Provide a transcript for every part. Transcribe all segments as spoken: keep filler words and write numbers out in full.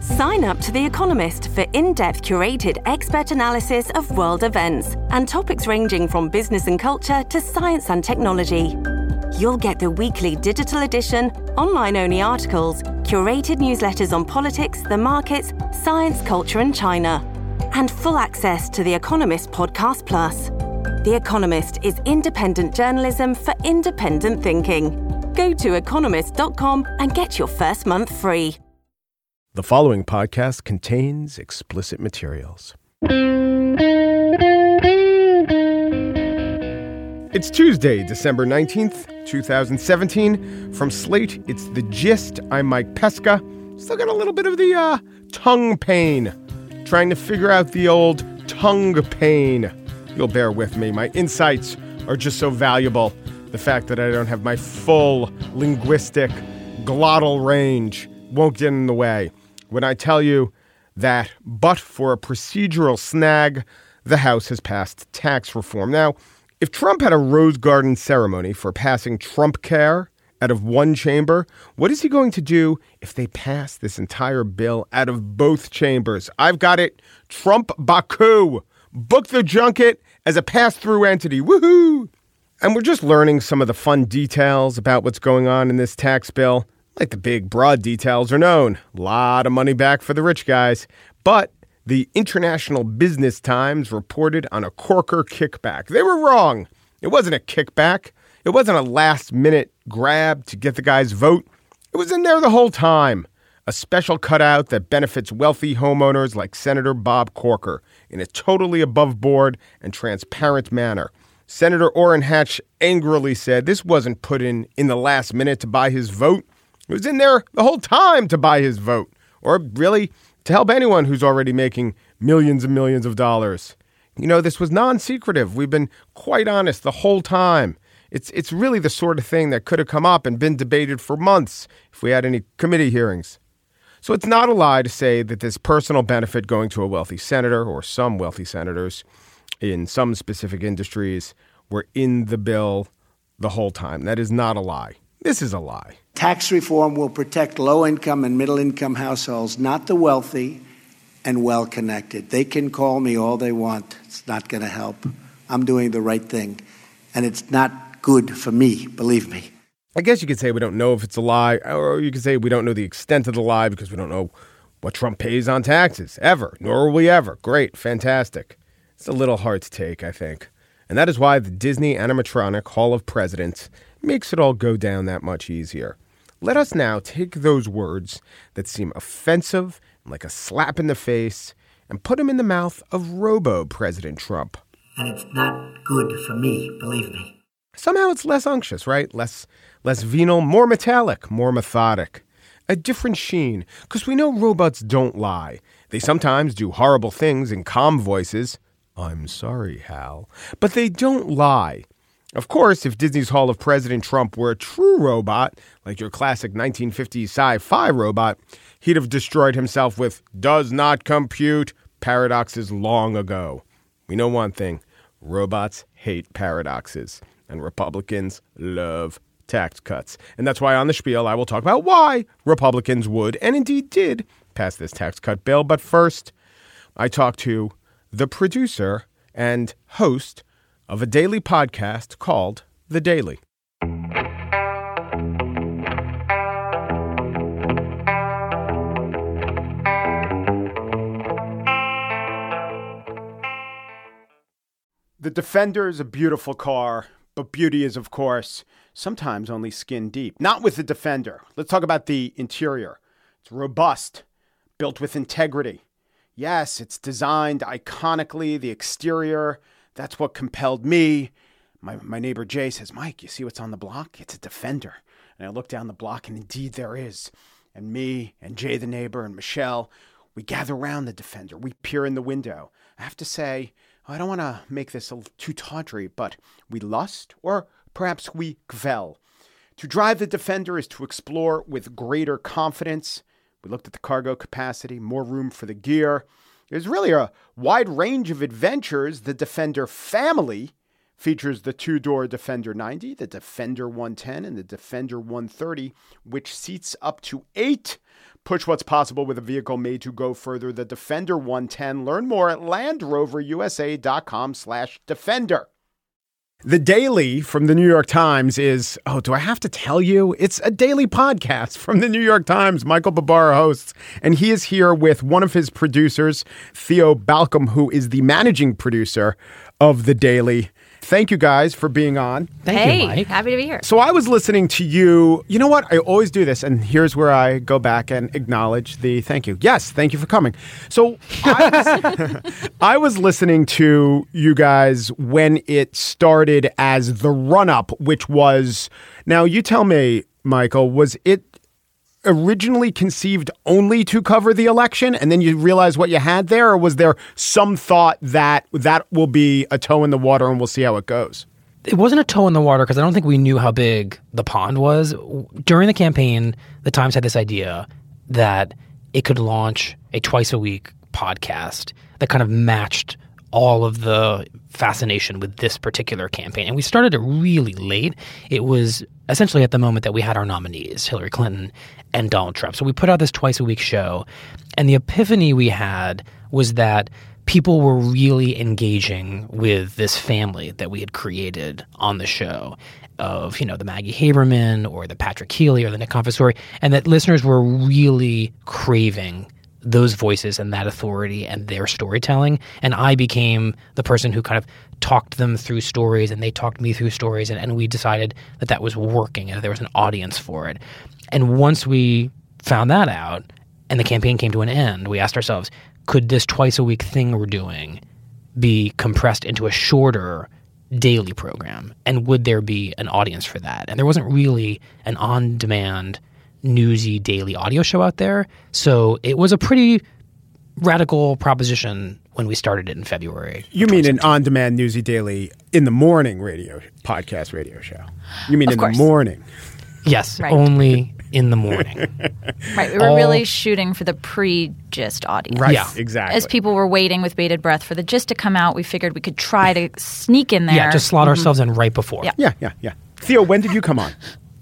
Sign up to The Economist for in-depth curated expert analysis of world events and topics ranging from business and culture to science and technology. You'll get the weekly digital edition, online-only articles, curated newsletters on politics, the markets, science, culture and China, and full access to The Economist Podcast Plus. The Economist is independent journalism for independent thinking. Go to economist dot com and get your first month free. The following podcast contains explicit materials. It's Tuesday, December nineteenth, twenty seventeen. From Slate, it's The Gist. I'm Mike Pesca. Still got a little bit of the uh, tongue pain. Trying to figure out the old tongue pain. You'll bear with me. My insights are just so valuable. The fact that I don't have my full linguistic glottal range won't get in the way. When I tell you that, but for a procedural snag, the House has passed tax reform. Now, if Trump had a Rose Garden ceremony for passing Trump Care out of one chamber, what is he going to do if they pass this entire bill out of both chambers? I've got it. Trump Baku. Book the junket as a pass-through entity. Woohoo! And we're just learning some of the fun details about what's going on in this tax bill. Like the big, broad details are known. A lot of money back for the rich guys. But the International Business Times reported on a corker kickback. They were wrong. It wasn't a kickback. It wasn't a last-minute grab to get the guy's vote. It was in there the whole time. A special cutout that benefits wealthy homeowners like Senator Bob Corker in a totally above-board and transparent manner. Senator Orrin Hatch angrily said this wasn't put in in the last minute to buy his vote. It was in there the whole time to buy his vote, or really to help anyone who's already making millions and millions of dollars. You know, this was non-secretive. We've been quite honest the whole time. It's it's really the sort of thing that could have come up and been debated for months if we had any committee hearings. So it's not a lie to say that this personal benefit going to a wealthy senator or some wealthy senators in some specific industries were in the bill the whole time. That is not a lie. This is a lie. Tax reform will protect low-income and middle-income households, not the wealthy and well-connected. They can call me all they want. It's not going to help. I'm doing the right thing, and it's not good for me, believe me. I guess you could say we don't know if it's a lie, or you could say we don't know the extent of the lie because we don't know what Trump pays on taxes, ever, nor will we ever. Great, fantastic. It's a little hard to take, I think. And that is why the Disney animatronic Hall of Presidents makes it all go down that much easier. Let us now take those words that seem offensive and like a slap in the face and put them in the mouth of Robo-President Trump. And it's not good for me, believe me. Somehow it's less unctuous, right? Less, less venal, more metallic, more methodic. A different sheen, because we know robots don't lie. They sometimes do horrible things in calm voices. I'm sorry, Hal. But they don't lie. Of course, if Disney's Hall of President Trump were a true robot, like your classic nineteen fifties sci-fi robot, he'd have destroyed himself with does not compute paradoxes long ago. We know one thing. Robots hate paradoxes, and Republicans love tax cuts. And that's why on the Spiel, I will talk about why Republicans would, and indeed did, pass this tax cut bill. But first, I talk to the producer and host of a daily podcast called The Daily. The Defender is a beautiful car, but beauty is, of course, sometimes only skin deep. Not with the Defender. Let's talk about the interior. It's robust, built with integrity. Yes, it's designed iconically, the exterior. That's what compelled me. My my neighbor Jay says, Mike, you see what's on the block? It's a Defender. And I look down the block, and indeed there is. And me and Jay the neighbor and Michelle, we gather around the Defender. We peer in the window. I have to say, I don't want to make this a too tawdry, but we lust, or perhaps we kvel. To drive the Defender is to explore with greater confidence. We looked at the cargo capacity, more room for the gear. There's really a wide range of adventures the Defender family features the two-door Defender ninety, the Defender one ten, and the Defender one thirty, which seats up to eight. Push what's possible with a vehicle made to go further. The Defender one ten. Learn more at LandRoverUSA.com slash Defender. The Daily from the New York Times is, oh, do I have to tell you? It's a daily podcast from the New York Times. Michael Barbaro hosts, and he is here with one of his producers, Theo Balcomb, who is the managing producer of The Daily. Thank you guys for being on. Thank hey, you, Mike. Happy to be here. So I was listening to you. You know what? I always do this, and here's where I go back and acknowledge the thank you. Yes, thank you for coming. So I was, I was listening to you guys when it started as the run-up, which was, now you tell me, Michael, was it originally conceived only to cover the election and then you realize what you had there, or was there some thought that that will be a toe in the water and we'll see how it goes? It wasn't a toe in the water because I don't think we knew how big the pond was. During the campaign, the Times had this idea that it could launch a twice-a-week podcast that kind of matched all of the fascination with this particular campaign. And we started it really late. It was essentially at the moment that we had our nominees, Hillary Clinton and Donald Trump. So we put out this twice-a-week show, and the epiphany we had was that people were really engaging with this family that we had created on the show of, you know, the Maggie Haberman or the Patrick Healy or the Nick Confessori, and that listeners were really craving those voices and that authority and their storytelling. And I became the person who kind of talked them through stories, and they talked me through stories, and, and we decided that that was working and there was an audience for it. And once we found that out and the campaign came to an end, we asked ourselves, could this twice-a-week thing we're doing be compressed into a shorter daily program? And would there be an audience for that? And there wasn't really an on-demand newsy daily audio show out there. So it was a pretty radical proposition when we started it in February. You mean an on-demand newsy daily in the morning radio podcast radio show? You mean Of in course. the morning? Yes, Right. only in the morning. Right. We were All- really shooting for the pre-gist audience. Right, Yeah. exactly. As people were waiting with bated breath for the gist to come out, we figured we could try to sneak in there. Yeah, just slot ourselves in right before. Yeah. Yeah, yeah, yeah. Theo, when did you come on?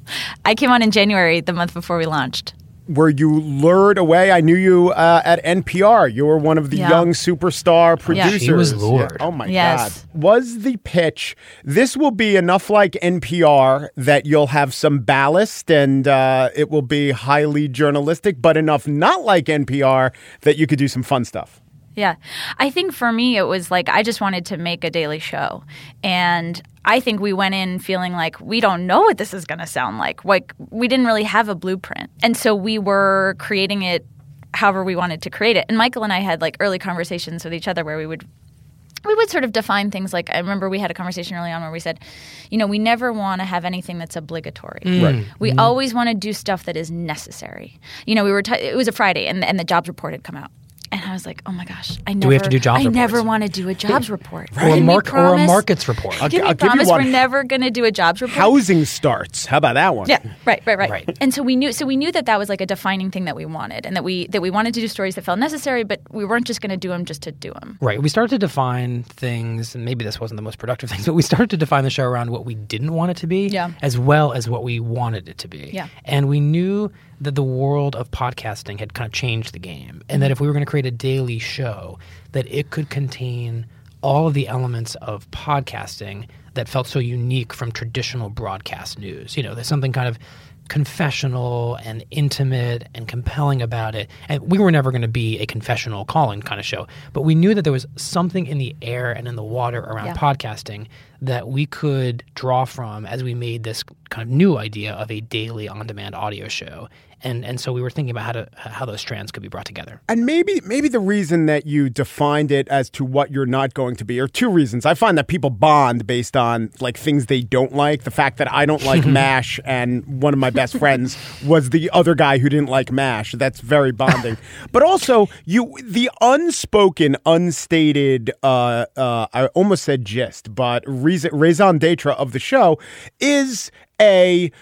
I came on in January, the month before we launched. Were you lured away? I knew you uh, at N P R. You were one of the Yeah. young superstar producers. She was lured. Yeah. Oh, my Yes. God. Was the pitch, this will be enough like N P R that you'll have some ballast and uh, it will be highly journalistic, but enough not like N P R that you could do some fun stuff? Yeah. I think for me, it was like I just wanted to make a daily show. And I think we went in feeling like we don't know what this is going to sound like. Like we didn't really have a blueprint. And so we were creating it however we wanted to create it. And Michael and I had like early conversations with each other where we would we would sort of define things like, I remember we had a conversation early on where we said, you know, we never want to have anything that's obligatory. Right. We always want to do stuff that is necessary. You know, we were t- it was a Friday and, and the jobs report had come out. And I was like, oh my gosh, I never, we have to do jobs I reports? never want to do a jobs report. Or, a Can we mark- or a promise- markets report. I'll, Can we I'll give you promise one. we're never going to do a jobs report? Housing starts. How about that one? Yeah, right, right, right, Right. And so we knew, so we knew that that was like a defining thing that we wanted, and that we that we wanted to do stories that felt necessary, but we weren't just going to do them just to do them. Right. We started to define things, and maybe this wasn't the most productive thing, but we started to define the show around what we didn't want it to be, Yeah. as well as what we wanted it to be. Yeah. And we knew that the world of podcasting had kind of changed the game, and that if we were going to create a daily show, that it could contain all of the elements of podcasting that felt so unique from traditional broadcast news. You know, there's something kind of confessional and intimate and compelling about it. And we were never going to be a confessional call-in kind of show, but we knew that there was something in the air and in the water around Yeah. podcasting that we could draw from as we made this kind of new idea of a daily on-demand audio show. And and so we were thinking about how to how those strands could be brought together. And maybe maybe the reason that you defined it as to what you're not going to be, or two reasons. I find that people bond based on like things they don't like. The fact that I don't like MASH, and one of my best friends was the other guy who didn't like MASH. That's very bonding. But also, you the unspoken, unstated, uh, uh, I almost said gist, but raison d'etre of the show is a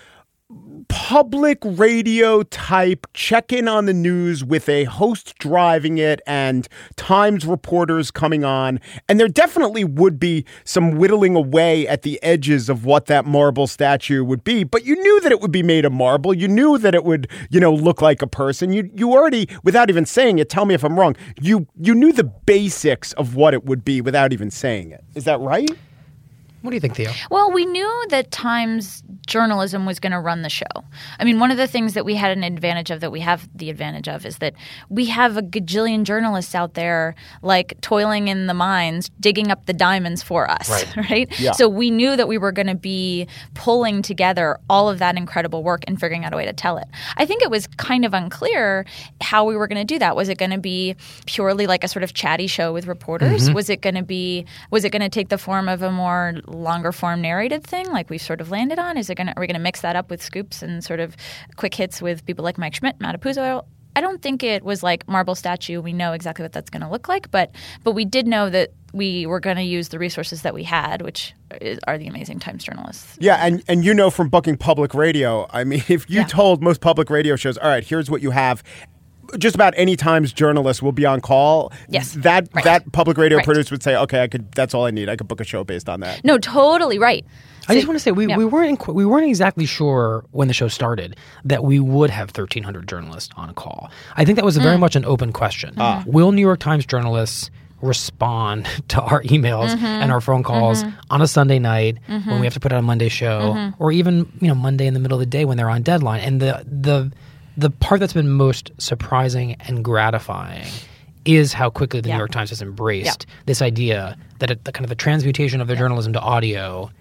public radio type check in on the news with a host driving it and Times reporters coming on. And there definitely would be some whittling away at the edges of what that marble statue would be. But you knew that it would be made of marble. You knew that it would, you know, look like a person. You you already, without even saying it, tell me if I'm wrong, you you knew the basics of what it would be without even saying it. Is that right? What do you think, Theo? Well, we knew that Times journalism was going to run the show. I mean, one of the things that we had an advantage of, that we have the advantage of, is that we have a gajillion journalists out there, like, toiling in the mines, digging up the diamonds for us, right? right? Yeah. So we knew that we were going to be pulling together all of that incredible work and figuring out a way to tell it. I think it was kind of unclear how we were going to do that. Was it going to be purely like a sort of chatty show with reporters? Mm-hmm. Was it going to be – was it going to take the form of a more – longer form narrated thing like we've sort of landed on? Is it going to, are we going to mix that up with scoops and sort of quick hits with people like Mike Schmidt, Matt Apuzzo? I don't think it was like marble statue. We know exactly what that's going to look like, but but we did know that we were going to use the resources that we had, which is, are the amazing Times journalists. Yeah, and, and you know from booking public radio, I mean, if you yeah. told most public radio shows, all right, here's what you have, just about any Times journalist will be on call. Yes. That right. that public radio right. producer would say, okay, I could. That's all I need. I could book a show based on that. No, totally right. I just want to say we, yeah. we weren't we weren't exactly sure when the show started that we would have thirteen hundred journalists on a call. I think that was very mm. much an open question. Mm-hmm. Will New York Times journalists respond to our emails mm-hmm. and our phone calls mm-hmm. on a Sunday night mm-hmm. when we have to put out a Monday show, mm-hmm. or even, you know, Monday in the middle of the day when they're on deadline? And the the The part that's been most surprising and gratifying is how quickly the yeah. New York Times has embraced yeah. this idea that it, the kind of the transmutation of their yeah. journalism to audio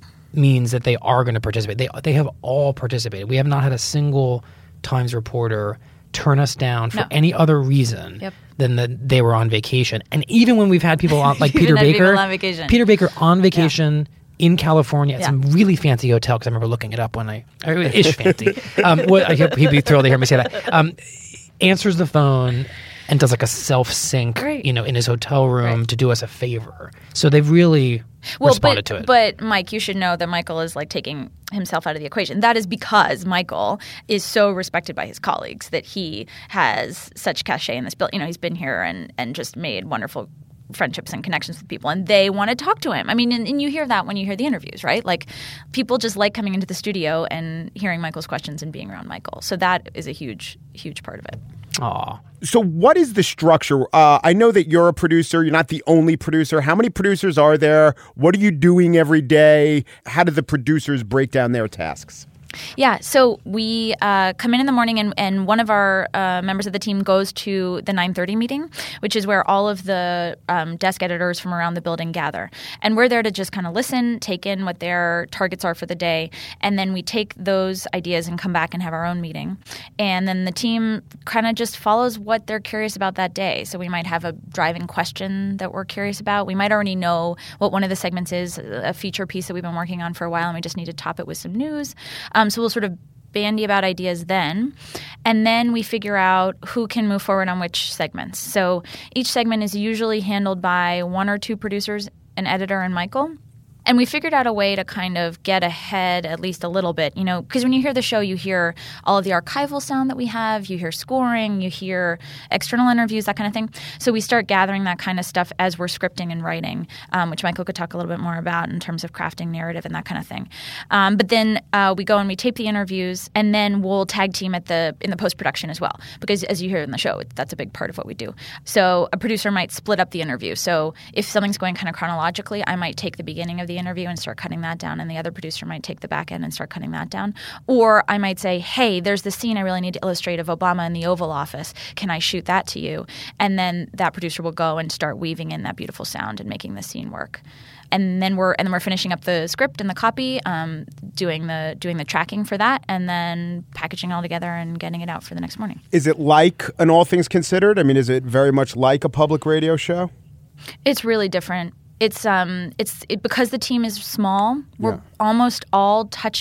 means that they are going to participate. They they have all participated. We have not had a single Times reporter turn us down for no. any other reason yep. than that they were on vacation. And even when we've had people on, like Peter Baker, on vacation. Peter Baker on vacation. Yeah. in California at yeah. some really fancy hotel, because I remember looking it up when I – ish fancy. um, what, I hope he'd be thrilled to hear me say that. Um, answers the phone and does like a self-sync, right. you know, in his hotel room right. to do us a favor. So they've really well, responded but, to it. But, Mike, you should know that Michael is like taking himself out of the equation. That is because Michael is so respected by his colleagues that he has such cachet in this building. You know, he's been here and, and just made wonderful – friendships and connections with people, and they want to talk to him. I mean, and, and you hear that when you hear the interviews, right? Like, people just like coming into the studio and hearing Michael's questions and being around Michael. So that is a huge, huge part of it. Aw. So what is the structure? Uh, I know that you're a producer. You're not the only producer. How many producers are there? What are you doing every day? How do the producers break down their tasks? Yeah, so we uh, come in in the morning, and, and one of our uh, members of the team goes to the nine thirty meeting, which is where all of the um, desk editors from around the building gather. And we're there to just kind of listen, take in what their targets are for the day, and then we take those ideas and come back and have our own meeting. And then the team kind of just follows what they're curious about that day. So we might have a driving question that we're curious about. We might already know what one of the segments is, a feature piece that we've been working on for a while, and we just need to top it with some news. Um, so we'll sort of bandy about ideas then, and then we figure out who can move forward on which segments. So each segment is usually handled by one or two producers, an editor, and Michael. And we figured out a way to kind of get ahead at least a little bit, you know, because when you hear the show, you hear all of the archival sound that we have, you hear scoring, you hear external interviews, that kind of thing. So we start gathering that kind of stuff as we're scripting and writing, um, which Michael could talk a little bit more about in terms of crafting narrative and that kind of thing. Um, but then uh, we go and we tape the interviews, and then we'll tag team at the in the post-production as well, because as you hear in the show, that's a big part of what we do. So a producer might split up the interview. So if something's going kind of chronologically, I might take the beginning of the interview and start cutting that down, and the other producer might take the back end and start cutting that down. Or I might say, hey, there's this scene I really need to illustrate of Obama in the Oval Office. Can I shoot that to you? And then that producer will go and start weaving in that beautiful sound and making the scene work. And then we're and then we're finishing up the script and the copy, um, doing the doing the tracking for that, and then packaging it all together and getting it out for the next morning. Is it like an All Things Considered? I mean, is it very much like a public radio show? It's really different. It's um, it's it, because the team is small. We're yeah. almost all touching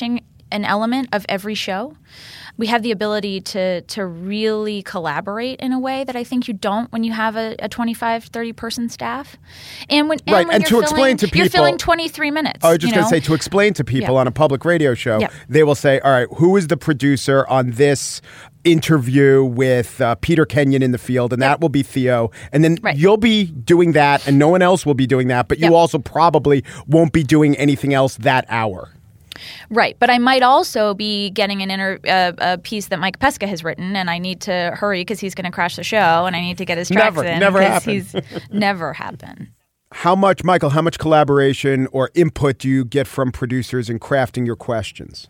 an element of every show. We have the ability to to really collaborate in a way that I think you don't when you have a, a twenty-five, thirty person staff. And when, and right, when and you're to filling, explain to people, you're filling twenty-three minutes. I was just you know? going to say, to explain to people Yeah. on a public radio show, Yeah. they will say, all right, who is the producer on this interview with uh, Peter Kenyon in the field? And Yep. that will be Theo. And then Right. you'll be doing that, and no one else will be doing that, but you Yep. also probably won't be doing anything else that hour. Right, but I might also be getting an inter- uh, a piece that Mike Pesca has written, and I need to hurry because he's going to crash the show, and I need to get his tracks Never, in. never 'cause happen. He's never happen. How much, Michael, how much collaboration or input do you get from producers in crafting your questions?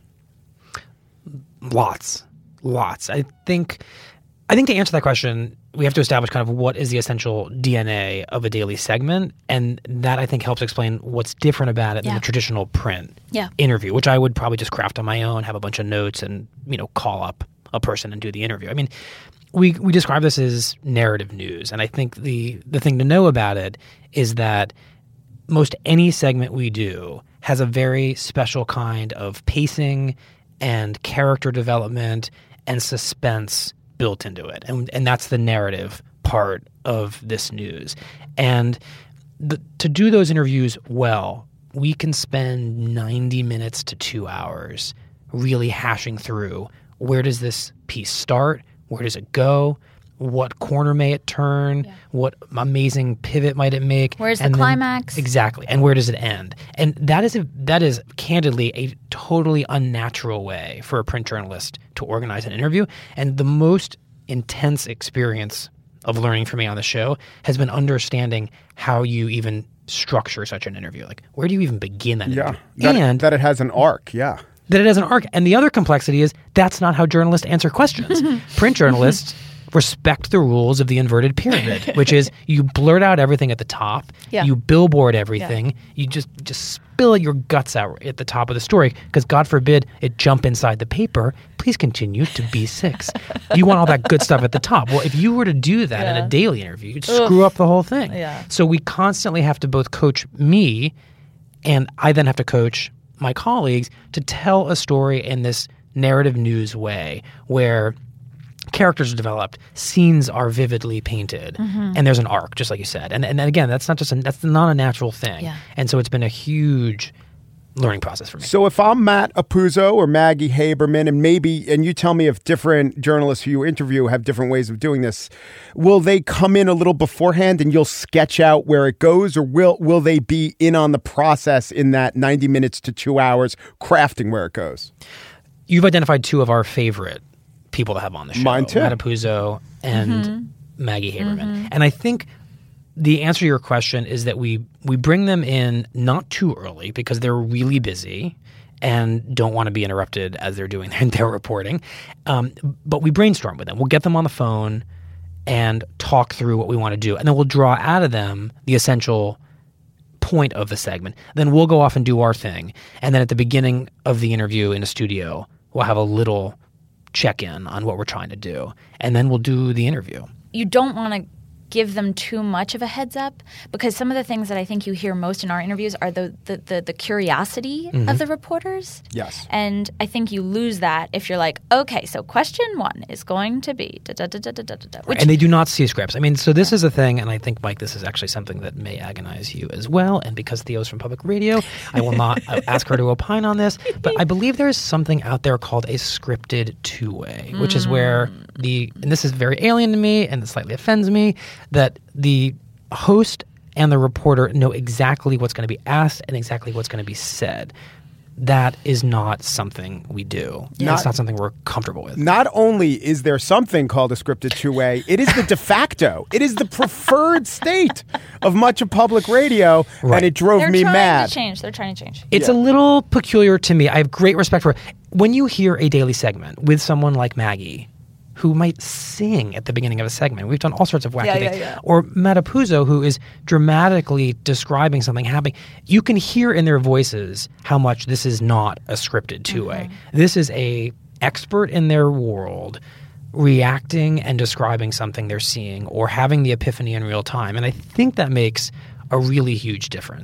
Lots, lots. I think, I think to answer that question, we have to establish kind of what is the essential D N A of a daily segment, and that I think helps explain what's different about it than Yeah. the traditional print Yeah. interview, which I would probably just craft on my own, have a bunch of notes, and you know, call up a person and do the interview. I mean, we we describe this as narrative news, and I think the the thing to know about it is that most any segment we do has a very special kind of pacing and character development and suspense built into it. And and that's the narrative part of this news. And the, to do those interviews well, we can spend ninety minutes to two hours really hashing through, where does this piece start? Where does it go? What corner may it turn? Yeah. What amazing pivot might it make? Where's the And then- climax? Exactly. And where does it end? And that is a, that is candidly a totally unnatural way for a print journalist to organize an interview. And the most intense experience of learning for me on the show has been understanding how you even structure such an interview. Like, where do you even begin that Yeah. interview? That, and that it has an arc, yeah. that it has an arc. And the other complexity is that's not how journalists answer questions. Print journalists respect the rules of the inverted pyramid, which is you blurt out everything at the top, Yeah. you billboard everything, you just just spill your guts out at the top of the story because God forbid it jump inside the paper. Please continue to B six. You want all that good stuff at the top. Well, if you were to do that in Yeah. a daily interview, you'd screw up the whole thing. Yeah. So we constantly have to both coach me, and I then have to coach my colleagues to tell a story in this narrative news way where characters are developed, scenes are vividly painted, Mm-hmm. and there's an arc, just like you said. And and again, that's not just a, that's not a natural thing. Yeah. And so it's been a huge learning process for me. So if I'm Matt Apuzzo or Maggie Haberman, and maybe, and you tell me if different journalists who you interview have different ways of doing this, will they come in a little beforehand and you'll sketch out where it goes, or will will they be in on the process in that ninety minutes to two hours crafting where it goes? You've identified two of our favorite people to have on the show. Mine too. Matt Apuzzo and Mm-hmm. Maggie Haberman. And I think the answer to your question is that we we bring them in not too early because they're really busy and don't want to be interrupted as they're doing their, their reporting. Um, but we brainstorm with them. We'll get them on the phone and talk through what we want to do. And then we'll draw out of them the essential point of the segment. Then we'll go off and do our thing. And then at the beginning of the interview in a studio, we'll have a little check-in on what we're trying to do. And then we'll do the interview. You don't want to give them too much of a heads up because some of the things that I think you hear most in our interviews are the the, the, the curiosity Mm-hmm. of the reporters. Yes. And I think you lose that if you're like, okay, so question one is going to be da da da da da da da. Which And they do not see scripts. I mean, so this is a thing, and I think, Mike, this is actually something that may agonize you as well. And because Theo's from public radio, I will not uh, ask her to opine on this. But I believe there is something out there called a scripted two-way, which is where the, and this is very alien to me and it slightly offends me, that the host and the reporter know exactly what's going to be asked and exactly what's going to be said. That is not something we do. Not- It's not something we're comfortable with. Not only is there something called a scripted two-way, it is the de facto. It is the preferred state of much of public radio, Right. and it drove they're me trying mad. to change. They're trying to change. It's a little peculiar to me. I have great respect for it. When you hear a daily segment with someone like Maggie, who might sing at the beginning of a segment, we've done all sorts of wacky Yeah, yeah, things, yeah. or Matt Apuzzo, who is dramatically describing something happening, you can hear in their voices how much this is not a scripted two-way. Mm-hmm. This is a expert in their world reacting and describing something they're seeing or having the epiphany in real time. And I think that makes a really huge difference.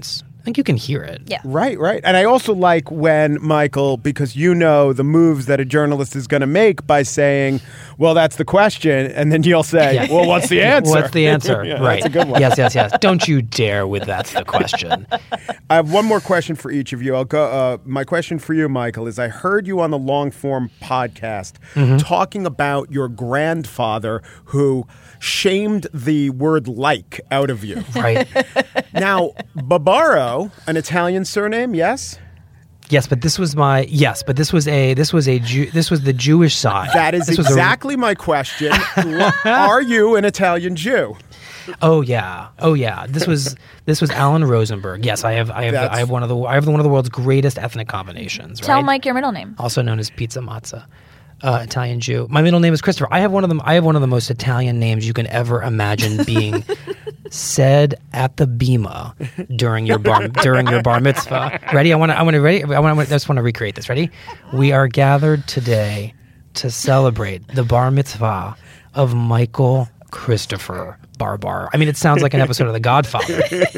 I think you can hear it. Yeah. Right, right. And I also like when, Michael, because you know the moves that a journalist is going to make by saying, well, that's the question. And then you'll say, Yeah. well, what's the answer? What's the answer? Yeah, right. That's a good one. Yes, yes, yes. Don't you dare with that's the question. I have one more question for each of you. I'll go. Uh, my question for you, Michael, is I heard you on the long form podcast Mm-hmm. talking about your grandfather who shamed the word like out of you. Right. Now, Barbaro, an Italian surname, yes? Yes, but this was my yes, but this was a this was a Jew, this was the Jewish side. That is This was a- exactly my question. Are you an Italian Jew? Oh yeah, oh yeah. This was this was Alan Rosenberg. Yes, I have I have That's- I have one of the I have one of the world's greatest ethnic combinations. Tell right? Mike your middle name. Also known as Pizza Mazza, uh, Italian Jew. My middle name is Christopher. I have one of them. I have one of the most Italian names you can ever imagine being said at the bima during your bar during your bar mitzvah. Ready? I want to. I want to. Ready? I want. I just want to recreate this. Ready? We are gathered today to celebrate the bar mitzvah of Michael Christopher Barbar. I mean, it sounds like an episode of The Godfather.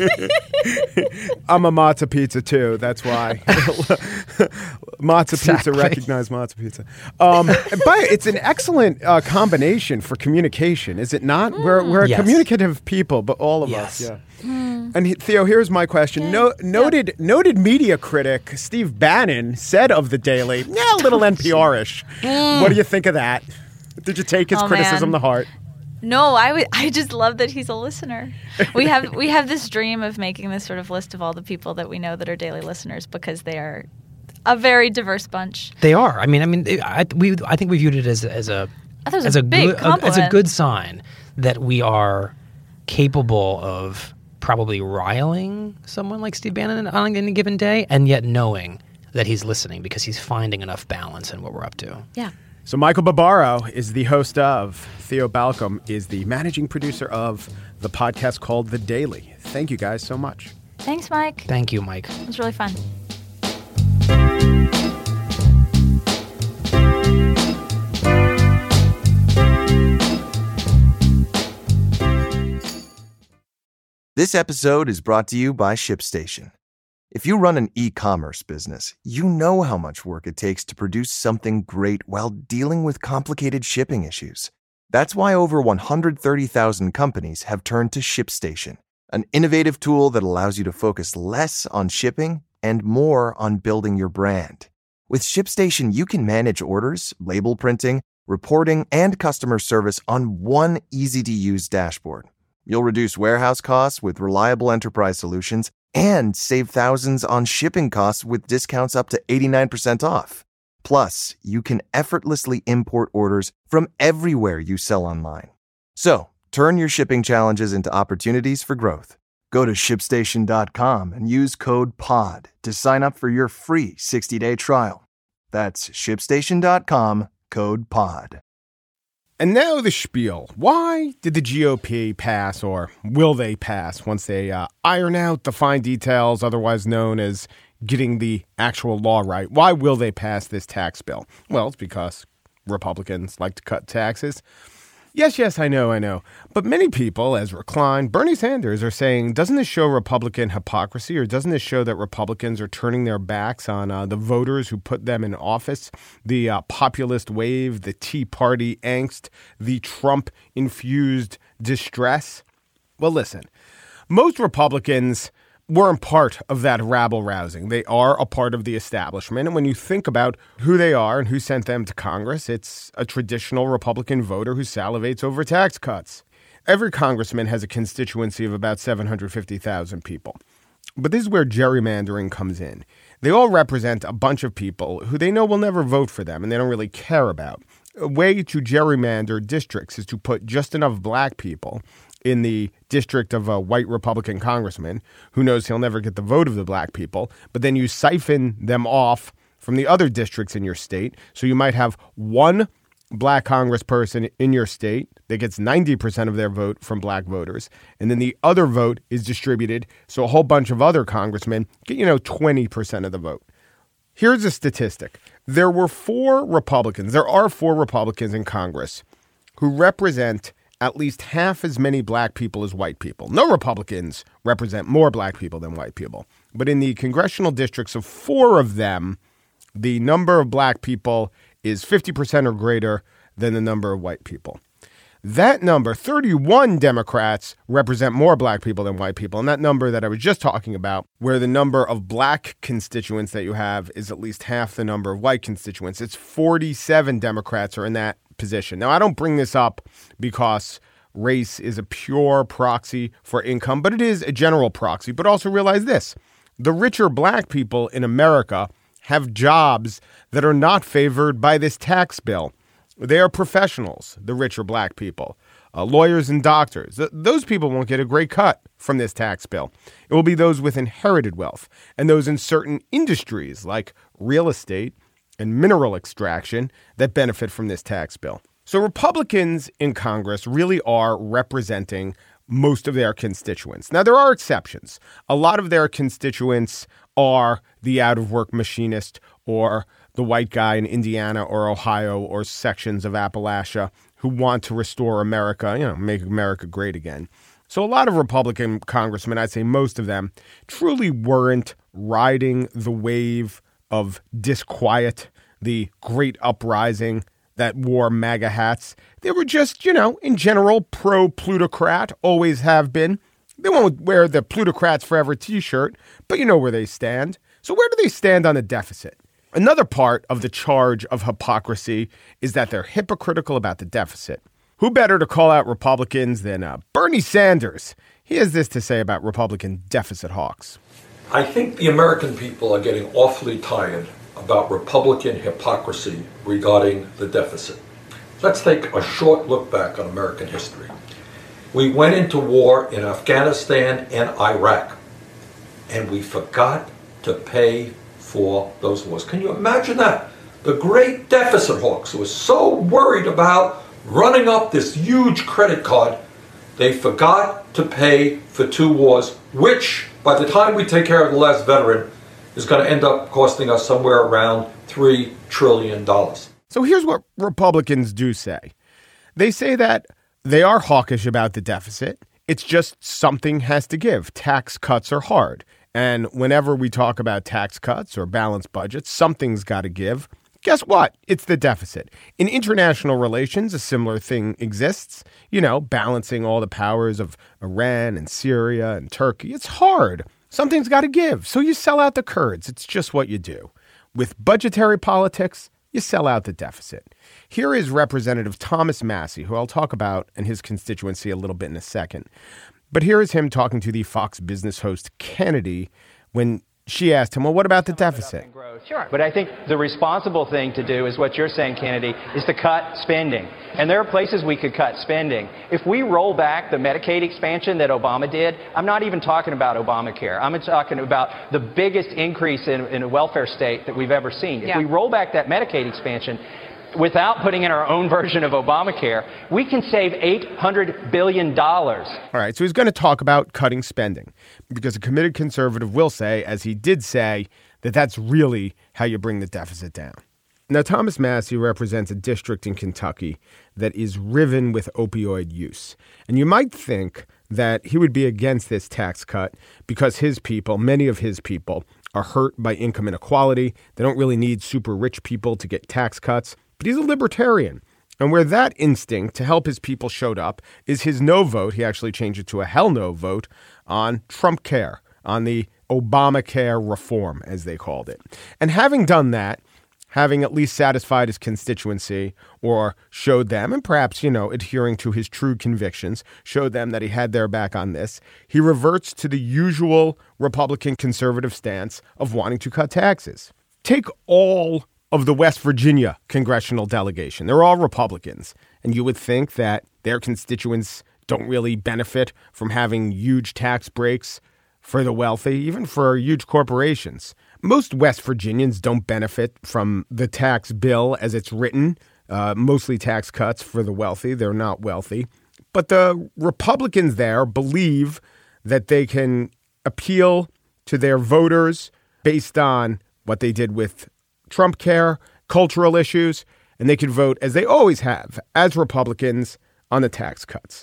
I'm a matzo pizza too. That's why. Matzo pizza, Exactly. recognize matzo pizza. Um, but it's an excellent uh, combination for communication, is it not? We're we're Yes. communicative people, but all of Yes. us, yeah. And he, Theo, here's my question. No, noted noted media critic Steve Bannon said of the Daily, yeah, a little N P R-ish. What do you think of that? Did you take his Oh, criticism man. to heart? No, I would- I just love that he's a listener. We have we have this dream of making this sort of list of all the people that we know that are daily listeners because they are a very diverse bunch. They are. I mean, I mean, I we I think we viewed it as as a I thought it was as a a big good as a compliment. good sign that we are capable of probably riling someone like Steve Bannon on any given day, and yet knowing that he's listening because he's finding enough balance in what we're up to. Yeah. So Michael Barbaro is the host of, Theo Balcom is the managing producer of the podcast called The Daily. Thank you guys so much. Thanks, Mike. Thank you, Mike. It was really fun. This episode is brought to you by ShipStation. If you run an e-commerce business, you know how much work it takes to produce something great while dealing with complicated shipping issues. That's why over one hundred thirty thousand companies have turned to ShipStation, an innovative tool that allows you to focus less on shipping and more on building your brand. With ShipStation, you can manage orders, label printing, reporting, and customer service on one easy-to-use dashboard. You'll reduce warehouse costs with reliable enterprise solutions and save thousands on shipping costs with discounts up to eighty-nine percent off. Plus, you can effortlessly import orders from everywhere you sell online. So, turn your shipping challenges into opportunities for growth. Go to ship station dot com and use code POD to sign up for your free sixty-day trial. That's ship station dot com, code POD. And now the spiel. Why did the G O P pass, or will they pass, once they uh, iron out the fine details, otherwise known as getting the actual law right? Why will they pass this tax bill? Well, it's because Republicans like to cut taxes. Yes, yes, I know, I know. But many people, Ezra Klein, Bernie Sanders, are saying, doesn't this show Republican hypocrisy, or doesn't this show that Republicans are turning their backs on uh, the voters who put them in office, the uh, populist wave, the Tea Party angst, the Trump-infused distress? Well, listen, most Republicans weren't part of that rabble-rousing. They are a part of the establishment. And when you think about who they are and who sent them to Congress, it's a traditional Republican voter who salivates over tax cuts. Every congressman has a constituency of about seven hundred fifty thousand people. But this is where gerrymandering comes in. They all represent a bunch of people who they know will never vote for them and they don't really care about. A way to gerrymander districts is to put just enough black people in the district of a white Republican congressman who knows he'll never get the vote of the black people, but then you siphon them off from the other districts in your state. So you might have one black congressperson in your state that gets ninety percent of their vote from black voters, and then the other vote is distributed so a whole bunch of other congressmen get, you know, twenty percent of the vote. Here's a statistic. There were four Republicans, there are four Republicans in Congress who represent at least half as many black people as white people. No Republicans represent more black people than white people. But in the congressional districts of four of them, the number of black people is fifty percent or greater than the number of white people. That number, thirty-one Democrats represent more black people than white people. And that number that I was just talking about, where the number of black constituents that you have is at least half the number of white constituents, it's forty-seven Democrats are in that position. Now, I don't bring this up because race is a pure proxy for income, but it is a general proxy. But also realize this. The richer black people in America have jobs that are not favored by this tax bill. They are professionals, the richer black people, uh, lawyers and doctors. Th- those people won't get a great cut from this tax bill. It will be those with inherited wealth and those in certain industries like real estate and mineral extraction that benefit from this tax bill. So Republicans in Congress really are representing most of their constituents. Now, there are exceptions. A lot of their constituents are the out-of-work machinist or the white guy in Indiana or Ohio or sections of Appalachia who want to restore America, you know, make America great again. So a lot of Republican congressmen, I'd say most of them, truly weren't riding the wave of disquiet, the great uprising that wore MAGA hats. They were just, you know, in general, pro-plutocrat, always have been. They won't wear the Plutocrats Forever t-shirt, but you know where they stand. So where do they stand on the deficit? Another part of the charge of hypocrisy is that they're hypocritical about the deficit. Who better to call out Republicans than uh, Bernie Sanders? He has this to say about Republican deficit hawks. I think the American people are getting awfully tired about Republican hypocrisy regarding the deficit. Let's take a short look back on American history. We went into war in Afghanistan and Iraq, and we forgot to pay for those wars. Can you imagine that? The great deficit hawks who were so worried about running up this huge credit card, they forgot to pay for two wars, which, by the time we take care of the last veteran, is going to end up costing us somewhere around three trillion dollars. So here's what Republicans do say. They say that they are hawkish about the deficit. It's just something has to give. Tax cuts are hard. And whenever we talk about tax cuts or balanced budgets, something's got to give. Guess what? It's the deficit. In international relations, a similar thing exists. You know, balancing all the powers of Iran and Syria and Turkey. It's hard. Something's got to give. So you sell out the Kurds. It's just what you do. With budgetary politics, you sell out the deficit. Here is Representative Thomas Massie, who I'll talk about and his constituency a little bit in a second. But here is him talking to the Fox Business host Kennedy when she asked him, well, what about the deficit? Sure. But I think the responsible thing to do is what you're saying, Kennedy, is to cut spending. And there are places we could cut spending. If we roll back the Medicaid expansion that Obama did, I'm not even talking about Obamacare. I'm talking about the biggest increase in, in a welfare state that we've ever seen. If yeah. we roll back that Medicaid expansion, without putting in our own version of Obamacare, we can save eight hundred billion dollars. All right, so he's going to talk about cutting spending because a committed conservative will say, as he did say, that that's really how you bring the deficit down. Now, Thomas Massie represents a district in Kentucky that is riven with opioid use. And you might think that he would be against this tax cut because his people, many of his people, are hurt by income inequality. They don't really need super rich people to get tax cuts. But he's a libertarian. And where that instinct to help his people showed up is his no vote. He actually changed it to a hell no vote on Trump Care, on the Obamacare reform, as they called it. And having done that, having at least satisfied his constituency or showed them, and perhaps, you know, adhering to his true convictions, showed them that he had their back on this, he reverts to the usual Republican conservative stance of wanting to cut taxes. Take all of the West Virginia congressional delegation. They're all Republicans. And you would think that their constituents don't really benefit from having huge tax breaks for the wealthy, even for huge corporations. Most West Virginians don't benefit from the tax bill as it's written, uh, mostly tax cuts for the wealthy. They're not wealthy. But the Republicans there believe that they can appeal to their voters based on what they did with Trump Care, cultural issues, and they could vote, as they always have, as Republicans on the tax cuts.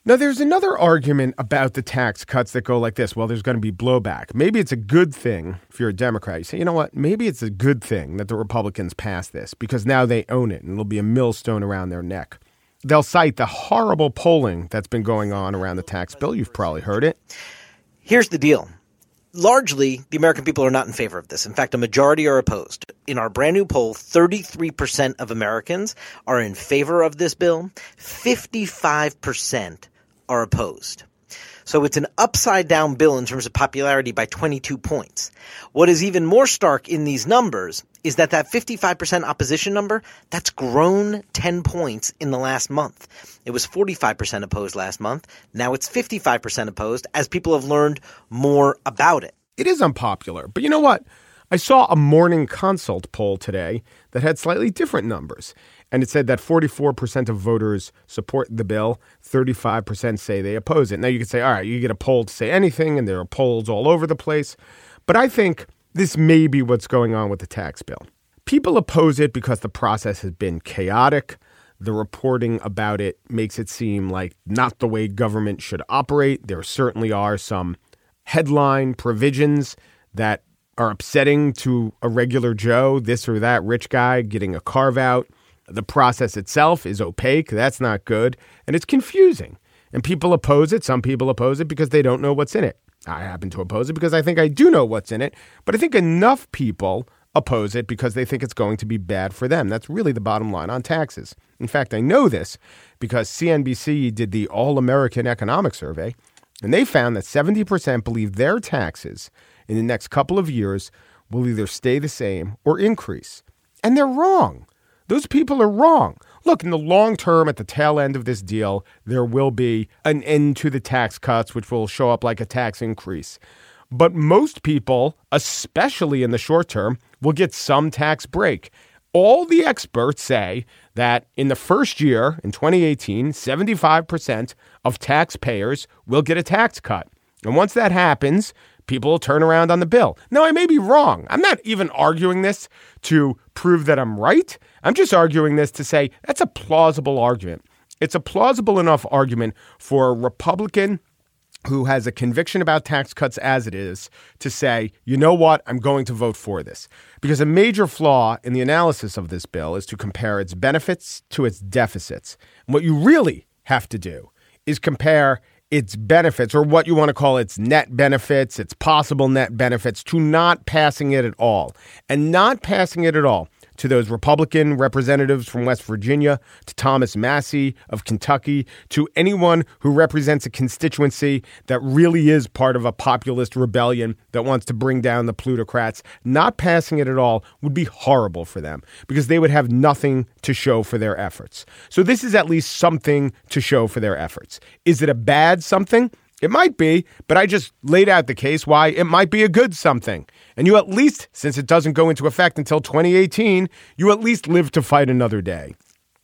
Now, there's another argument about the tax cuts that go like this. Well, there's going to be blowback. Maybe it's a good thing if you're a Democrat. You say, you know what? Maybe it's a good thing that the Republicans pass this because now they own it and it'll be a millstone around their neck. They'll cite the horrible polling that's been going on around the tax bill. You've probably heard it. Here's the deal. Largely, the American people are not in favor of this. In fact, a majority are opposed. In our brand new poll, thirty-three percent of Americans are in favor of this bill. fifty-five percent are opposed. So it's an upside-down bill in terms of popularity by twenty-two points. What is even more stark in these numbers is that that fifty-five percent opposition number, that's grown ten points in the last month. It was forty-five percent opposed last month. Now it's fifty-five percent opposed as people have learned more about it. It is unpopular. But you know what? I saw a Morning Consult poll today that had slightly different numbers. And it said that forty-four percent of voters support the bill, thirty-five percent say they oppose it. Now you could say, all right, you get a poll to say anything, and there are polls all over the place. But I think this may be what's going on with the tax bill. People oppose it because the process has been chaotic. The reporting about it makes it seem like not the way government should operate. There certainly are some headline provisions that are upsetting to a regular Joe, this or that rich guy getting a carve out. The process itself is opaque. That's not good. And it's confusing. And people oppose it. Some people oppose it because they don't know what's in it. I happen to oppose it because I think I do know what's in it. But I think enough people oppose it because they think it's going to be bad for them. That's really the bottom line on taxes. In fact, I know this because C N B C did the All-American Economic Survey, and they found that seventy percent believe their taxes in the next couple of years will either stay the same or increase. And they're wrong. Those people are wrong. Look, in the long term, at the tail end of this deal, there will be an end to the tax cuts, which will show up like a tax increase. But most people, especially in the short term, will get some tax break. All the experts say that in the first year, in twenty eighteen, seventy-five percent of taxpayers will get a tax cut. And once that happens, people will turn around on the bill. Now, I may be wrong. I'm not even arguing this to prove that I'm right. I'm just arguing this to say that's a plausible argument. It's a plausible enough argument for a Republican who has a conviction about tax cuts as it is to say, you know what, I'm going to vote for this. Because a major flaw in the analysis of this bill is to compare its benefits to its deficits. And what you really have to do is compare its benefits, or what you want to call its net benefits, its possible net benefits, to not passing it at all. And not passing it at all to those Republican representatives from West Virginia, to Thomas Massie of Kentucky, to anyone who represents a constituency that really is part of a populist rebellion that wants to bring down the plutocrats. Not passing it at all would be horrible for them because they would have nothing to show for their efforts. So this is at least something to show for their efforts. Is it a bad something? It might be, but I just laid out the case why it might be a good something. And you at least, since it doesn't go into effect until twenty eighteen, you at least live to fight another day.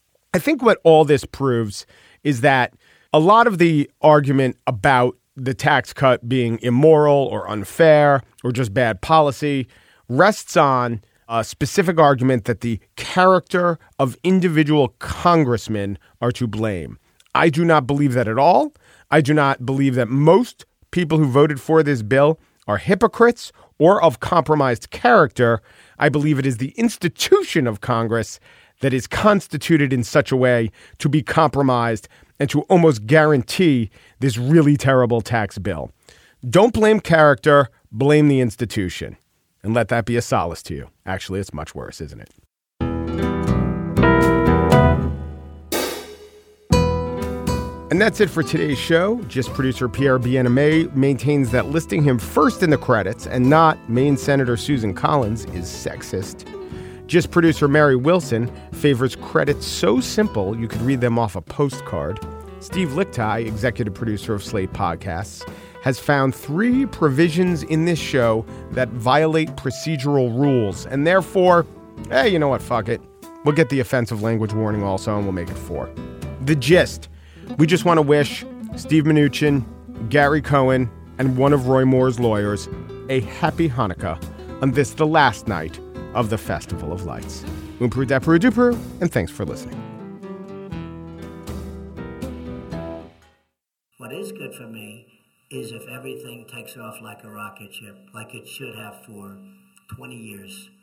I think what all this proves is that a lot of the argument about the tax cut being immoral or unfair or just bad policy rests on a specific argument that the character of individual congressmen are to blame. I do not believe that at all. I do not believe that most people who voted for this bill are hypocrites or of compromised character. I believe it is the institution of Congress that is constituted in such a way to be compromised and to almost guarantee this really terrible tax bill. Don't blame character, blame the institution. And let that be a solace to you. Actually, it's much worse, isn't it? And that's it for today's show. Just producer Pierre Bien-Aimé maintains that listing him first in the credits and not Maine Senator Susan Collins is sexist. Just producer Mary Wilson favors credits so simple you could read them off a postcard. Steve Lichtai, executive producer of Slate Podcasts, has found three provisions in this show that violate procedural rules. And therefore, hey, you know what, fuck it. We'll get the offensive language warning also, and we'll make it four. The gist. We just want to wish Steve Mnuchin, Gary Cohen, and one of Roy Moore's lawyers a happy Hanukkah on this, the last night of the Festival of Lights. Oomperu dapperu duperu, and thanks for listening. is good for me is if everything takes off like a rocket ship, like it should have for twenty years.